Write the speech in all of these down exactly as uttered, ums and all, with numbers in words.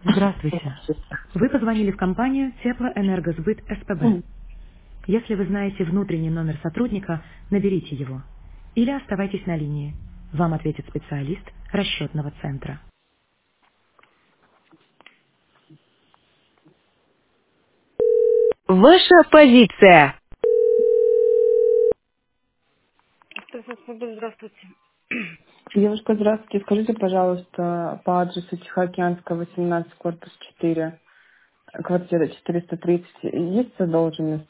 Здравствуйте. Вы позвонили в компанию Теплоэнергосбыт СПБ. Если вы знаете внутренний номер сотрудника, наберите его. Или оставайтесь на линии. Вам ответит специалист расчетного центра. Ваша позиция. Здравствуйте. Девушка, здравствуйте. Скажите, пожалуйста, по адресу Тихоокеанская, восемнадцать, корпус четыре, квартира четыреста тридцать, есть задолженность?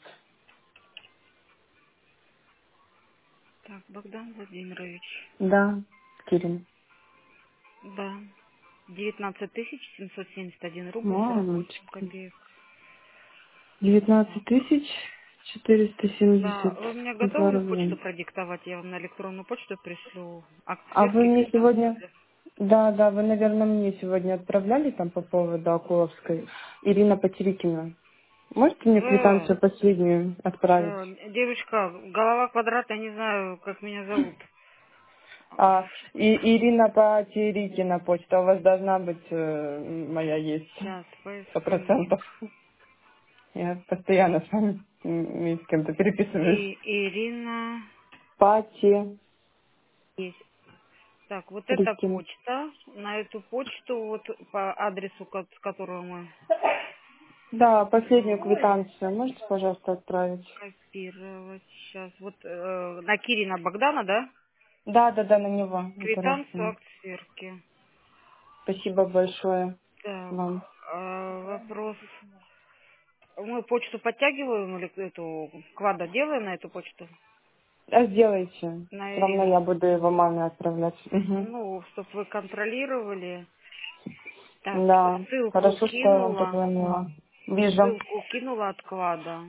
Так, Богдан Владимирович. Да, Кирин. Да. девятнадцать тысяч семьсот семьдесят один рубль сорок восемь Мамочки. копеек. девятнадцать Так. тысяч четыреста Да, семьдесят вы мне два готовы почту рубля. продиктовать? Я вам на электронную почту пришлю акт А вы сверки, мне квитанцию. сегодня... Да, да, вы, наверное, мне сегодня отправляли там по поводу Акуловской. Ирина Потерикина. Можете мне Да, квитанцию последнюю отправить? да, девочка, голова квадратная, не знаю, как меня зовут. А, и, Ирина Потерикина почта. У вас должна быть э, моя есть. Сейчас, Сто поисковик. процентов. Я постоянно с вами м, с кем-то переписываюсь. И Ирина Потерикина. есть. Так, вот эта почта, на эту почту, вот по адресу, ко- с которого мы Да, последнюю э, квитанцию. Можете, пожалуйста, отправить? копировать сейчас. Вот э, на Кирина Богдана, да? Да, да, да, на него. Квитанцию Интересно. акт сверки. Спасибо большое Так, вам. а, вопрос. Мы почту подтягиваем или эту квада делаем на эту почту? А сделайте. На Все равно Ирину. я буду его маме отправлять. Мгм. Ну, чтобы вы контролировали. Так, Да, ссылку хорошо, что я вам кинула. позвонила. Вижу. Ссылку кинула от квада.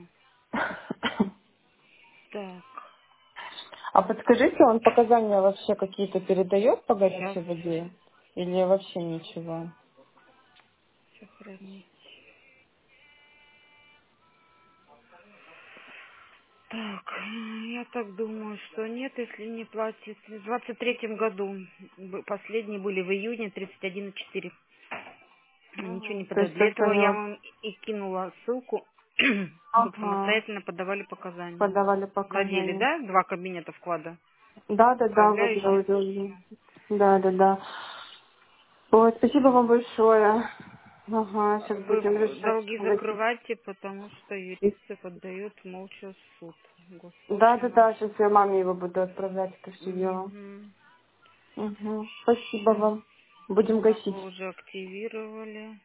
Так, А подскажите, он показания вообще какие-то передает по сейчас горячей воде? Или вообще ничего? сохранить. Так, м, я так думаю, что нет, если не платит. В двадцать третьем году б- последние были в июне тридцать один и четыре. Ничего не Ага. То подают. есть Для только у этого я него... вам и кинула ссылку, чтобы Ага. самостоятельно подавали показания. Подавали Владели, показания. да, два кабинета вклада? Да, да, да, вот я Управляющий. уже увидела. Да, да, да. Ой, спасибо вам большое. Ага, сейчас Вы будем в- решать. долги Гасить. закрывайте, потому что юристы поддают молча в суд. Да, да, Госпошлина. да, сейчас я маме его буду отправлять, это все дело. Угу. Угу. Спасибо Сейчас. вам. Будем Так, гасить. вы уже активировали.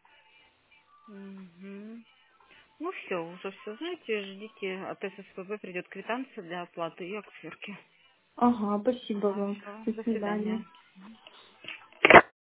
Угу. Ну все, уже все знаете, ждите, от ССПБ придет квитанция для оплаты и акт сверки. Ага, спасибо вам. Хорошо, До до свидания. свидания.